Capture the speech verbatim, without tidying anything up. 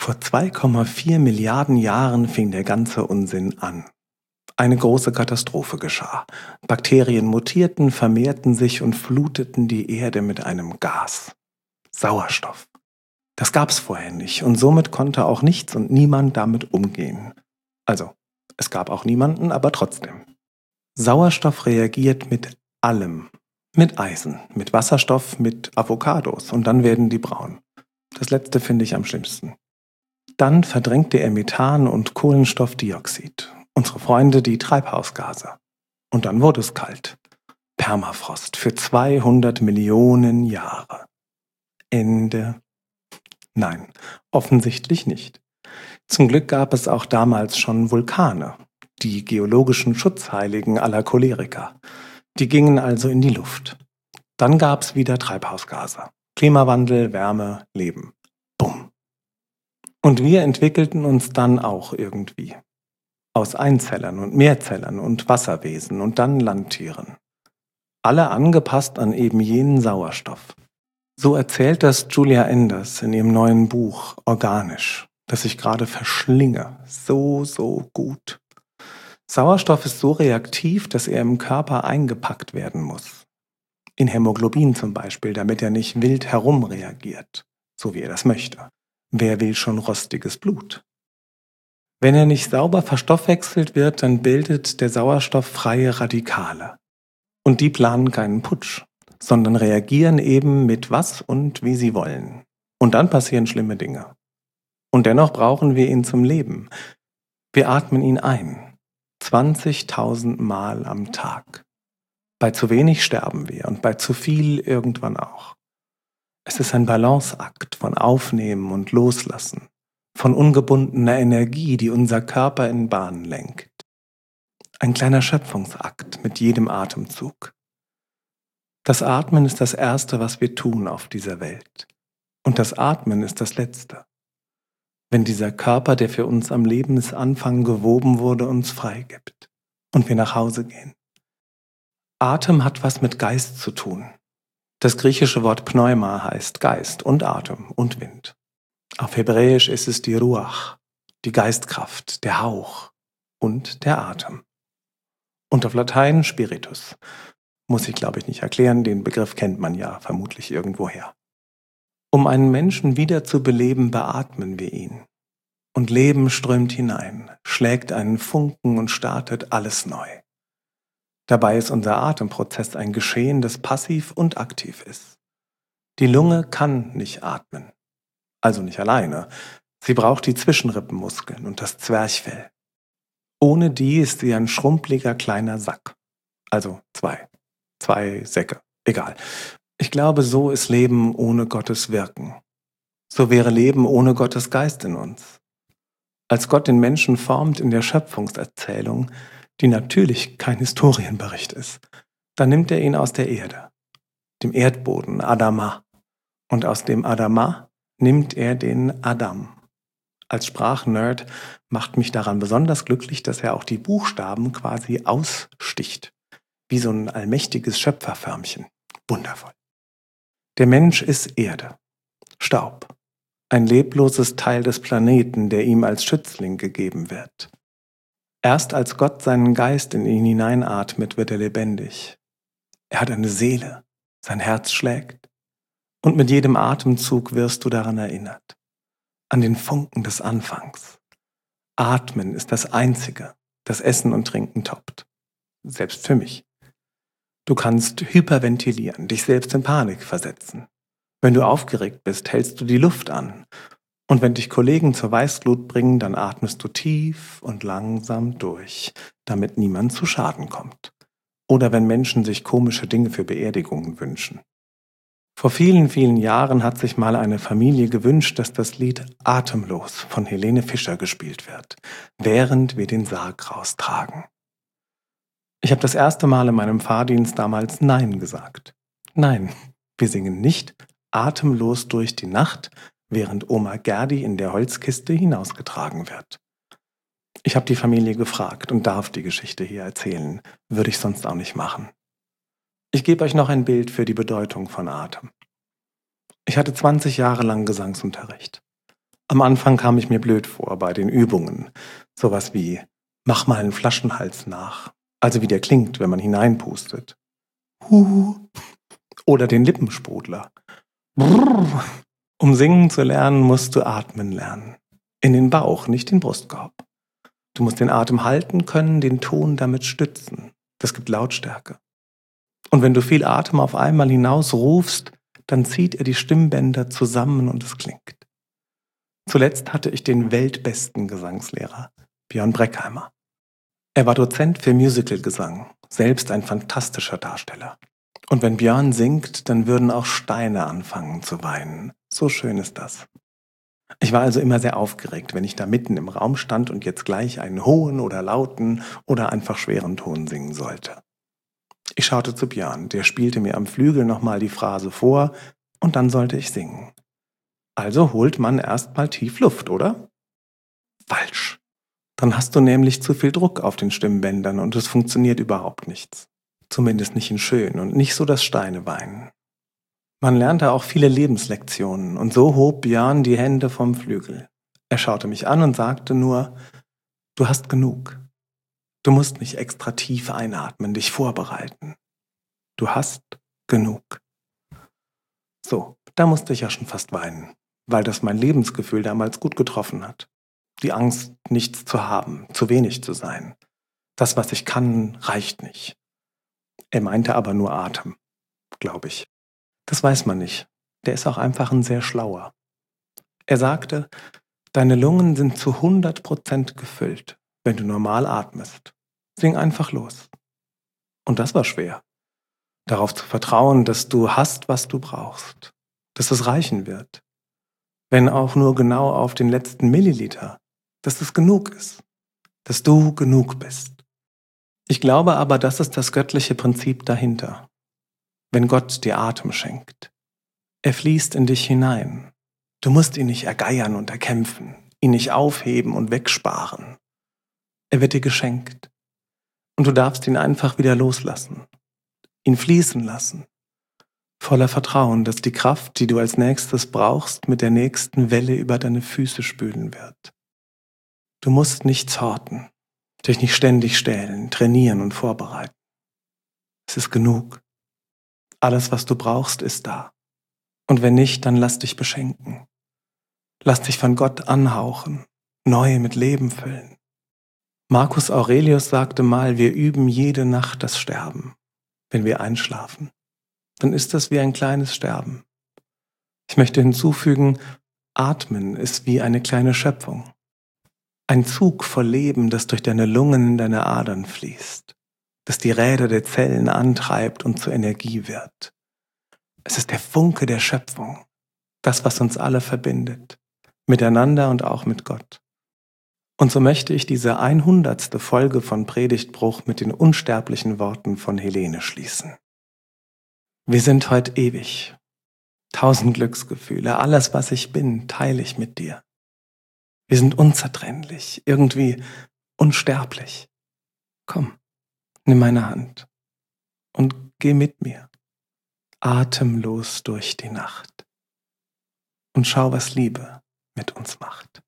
Vor zwei Komma vier Milliarden Jahren fing der ganze Unsinn an. Eine große Katastrophe geschah. Bakterien mutierten, vermehrten sich und fluteten die Erde mit einem Gas. Sauerstoff. Das gab's vorher nicht und somit konnte auch nichts und niemand damit umgehen. Also, es gab auch niemanden, aber trotzdem. Sauerstoff reagiert mit allem. Mit Eisen, mit Wasserstoff, mit Avocados und dann werden die braun. Das letzte finde ich am schlimmsten. Dann verdrängte er Methan und Kohlenstoffdioxid. Unsere Freunde die Treibhausgase. Und dann wurde es kalt. Permafrost für zweihundert Millionen Jahre. Ende. Nein, offensichtlich nicht. Zum Glück gab es auch damals schon Vulkane, die geologischen Schutzheiligen aller Choleriker. Die gingen also in die Luft. Dann gab es wieder Treibhausgase. Klimawandel, Wärme, Leben. Bumm. Und wir entwickelten uns dann auch irgendwie. Aus Einzellern und Mehrzellern und Wasserwesen und dann Landtieren. Alle angepasst an eben jenen Sauerstoff. So erzählt das Julia Enders in ihrem neuen Buch Organisch, das ich gerade verschlinge. So, so gut. Sauerstoff ist so reaktiv, dass er im Körper eingepackt werden muss. In Hämoglobin zum Beispiel, damit er nicht wild herumreagiert, so wie er das möchte. Wer will schon rostiges Blut? Wenn er nicht sauber verstoffwechselt wird, dann bildet der Sauerstoff freie Radikale. Und die planen keinen Putsch, sondern reagieren eben mit was und wie sie wollen. Und dann passieren schlimme Dinge. Und dennoch brauchen wir ihn zum Leben. Wir atmen ihn ein. zwanzigtausend Mal am Tag. Bei zu wenig sterben wir und bei zu viel irgendwann auch. Es ist ein Balanceakt von Aufnehmen und Loslassen, von ungebundener Energie, die unser Körper in Bahnen lenkt. Ein kleiner Schöpfungsakt mit jedem Atemzug. Das Atmen ist das Erste, was wir tun auf dieser Welt. Und das Atmen ist das Letzte. Wenn dieser Körper, der für uns am Lebensanfang gewoben wurde, uns freigibt und wir nach Hause gehen. Atem hat was mit Geist zu tun. Das griechische Wort Pneuma heißt Geist und Atem und Wind. Auf Hebräisch ist es die Ruach, die Geistkraft, der Hauch und der Atem. Und auf Latein Spiritus. Muss ich, glaube ich, nicht erklären, den Begriff kennt man ja vermutlich irgendwoher. Um einen Menschen wieder zu beleben, beatmen wir ihn. Und Leben strömt hinein, schlägt einen Funken und startet alles neu. Dabei ist unser Atemprozess ein Geschehen, das passiv und aktiv ist. Die Lunge kann nicht atmen. Also nicht alleine. Sie braucht die Zwischenrippenmuskeln und das Zwerchfell. Ohne die ist sie ein schrumpeliger kleiner Sack. Also zwei. Zwei Säcke. Egal. Ich glaube, so ist Leben ohne Gottes Wirken. So wäre Leben ohne Gottes Geist in uns. Als Gott den Menschen formt in der Schöpfungserzählung, die natürlich kein Historienbericht ist, dann nimmt er ihn aus der Erde, dem Erdboden, Adama. Und aus dem Adama nimmt er den Adam. Als Sprachnerd macht mich daran besonders glücklich, dass er auch die Buchstaben quasi aussticht, wie so ein allmächtiges Schöpferförmchen. Wundervoll. Der Mensch ist Erde, Staub, ein lebloses Teil des Planeten, der ihm als Schützling gegeben wird. Erst als Gott seinen Geist in ihn hineinatmet, wird er lebendig. Er hat eine Seele, sein Herz schlägt. Und mit jedem Atemzug wirst du daran erinnert. An den Funken des Anfangs. Atmen ist das Einzige, das Essen und Trinken toppt. Selbst für mich. Du kannst hyperventilieren, dich selbst in Panik versetzen. Wenn du aufgeregt bist, hältst du die Luft an. Und wenn dich Kollegen zur Weißglut bringen, dann atmest du tief und langsam durch, damit niemand zu Schaden kommt. Oder wenn Menschen sich komische Dinge für Beerdigungen wünschen. Vor vielen, vielen Jahren hat sich mal eine Familie gewünscht, dass das Lied Atemlos von Helene Fischer gespielt wird, während wir den Sarg raustragen. Ich habe das erste Mal in meinem Fahrdienst damals Nein gesagt. Nein, wir singen nicht Atemlos durch die Nacht, während Oma Gerdi in der Holzkiste hinausgetragen wird. Ich habe die Familie gefragt und darf die Geschichte hier erzählen, würde ich sonst auch nicht machen. Ich gebe euch noch ein Bild für die Bedeutung von Atem. Ich hatte zwanzig Jahre lang Gesangsunterricht. Am Anfang kam ich mir blöd vor bei den Übungen. Sowas wie, mach mal einen Flaschenhals nach. Also wie der klingt, wenn man hineinpustet. Huhu. Oder den Lippensprudler. Brrr. Um singen zu lernen, musst du atmen lernen. In den Bauch, nicht den Brustkorb. Du musst den Atem halten können, den Ton damit stützen. Das gibt Lautstärke. Und wenn du viel Atem auf einmal hinausrufst, dann zieht er die Stimmbänder zusammen und es klingt. Zuletzt hatte ich den weltbesten Gesangslehrer, Björn Breckheimer. Er war Dozent für Musicalgesang, selbst ein fantastischer Darsteller. Und wenn Björn singt, dann würden auch Steine anfangen zu weinen. So schön ist das. Ich war also immer sehr aufgeregt, wenn ich da mitten im Raum stand und jetzt gleich einen hohen oder lauten oder einfach schweren Ton singen sollte. Ich schaute zu Björn, der spielte mir am Flügel nochmal die Phrase vor und dann sollte ich singen. Also holt man erst mal tief Luft, oder? Falsch. Dann hast du nämlich zu viel Druck auf den Stimmbändern und es funktioniert überhaupt nichts. Zumindest nicht in schön und nicht so, dass Steine weinen. Man lernte auch viele Lebenslektionen und so hob Björn die Hände vom Flügel. Er schaute mich an und sagte nur, du hast genug. Du musst nicht extra tief einatmen, dich vorbereiten. Du hast genug. So, da musste ich ja schon fast weinen, weil das mein Lebensgefühl damals gut getroffen hat. Die Angst, nichts zu haben, zu wenig zu sein. Das, was ich kann, reicht nicht. Er meinte aber nur Atem, glaube ich. Das weiß man nicht. Der ist auch einfach ein sehr schlauer. Er sagte, deine Lungen sind zu hundert Prozent gefüllt, wenn du normal atmest. Sing einfach los. Und das war schwer. Darauf zu vertrauen, dass du hast, was du brauchst. Dass es reichen wird. Wenn auch nur genau auf den letzten Milliliter. Dass es genug ist. Dass du genug bist. Ich glaube aber, das ist das göttliche Prinzip dahinter. Wenn Gott dir Atem schenkt. Er fließt in dich hinein. Du musst ihn nicht ergeiern und erkämpfen, ihn nicht aufheben und wegsparen. Er wird dir geschenkt. Und du darfst ihn einfach wieder loslassen. Ihn fließen lassen. Voller Vertrauen, dass die Kraft, die du als nächstes brauchst, mit der nächsten Welle über deine Füße spülen wird. Du musst nichts horten, dich nicht ständig stählen, trainieren und vorbereiten. Es ist genug. Alles, was du brauchst, ist da. Und wenn nicht, dann lass dich beschenken. Lass dich von Gott anhauchen, neu mit Leben füllen. Marcus Aurelius sagte mal, wir üben jede Nacht das Sterben. Wenn wir einschlafen, dann ist das wie ein kleines Sterben. Ich möchte hinzufügen, Atmen ist wie eine kleine Schöpfung. Ein Zug voll Leben, das durch deine Lungen in deine Adern fließt, das die Räder der Zellen antreibt und zur Energie wird. Es ist der Funke der Schöpfung, das, was uns alle verbindet, miteinander und auch mit Gott. Und so möchte ich diese hundertste Folge von Predigtbruch mit den unsterblichen Worten von Helene schließen. Wir sind heute ewig. Tausend Glücksgefühle, alles, was ich bin, teile ich mit dir. Wir sind unzertrennlich, irgendwie unsterblich. Komm, nimm meine Hand und geh mit mir, atemlos durch die Nacht und schau, was Liebe mit uns macht.